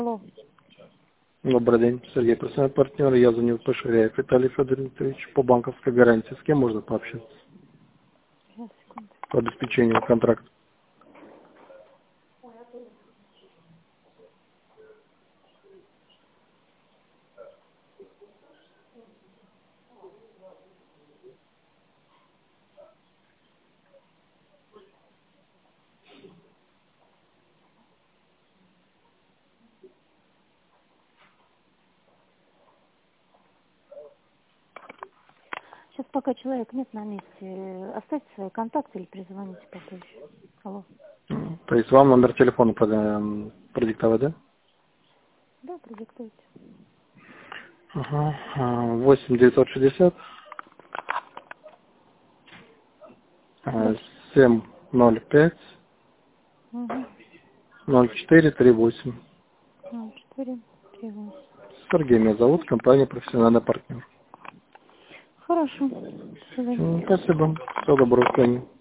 Алло. Добрый день, Сергей, профессиональный партнер. Я звоню Поширяев Виталий Федорович по банковской гарантии. С кем можно пообщаться Сейчас, секунду. по обеспечению контракта? Сейчас пока человек нет на месте. Оставьте свои контакты или перезвоните попозже. Алло. То есть вам номер телефона продиктовать, да? Да, продиктуйте. Ага. 8 960 Дальше. 705 Угу. 0438. 4, 3, 8. Сергей меня зовут, компания профессиональный партнер. Хорошо. До свидания. Спасибо. Всего доброго, до свидания.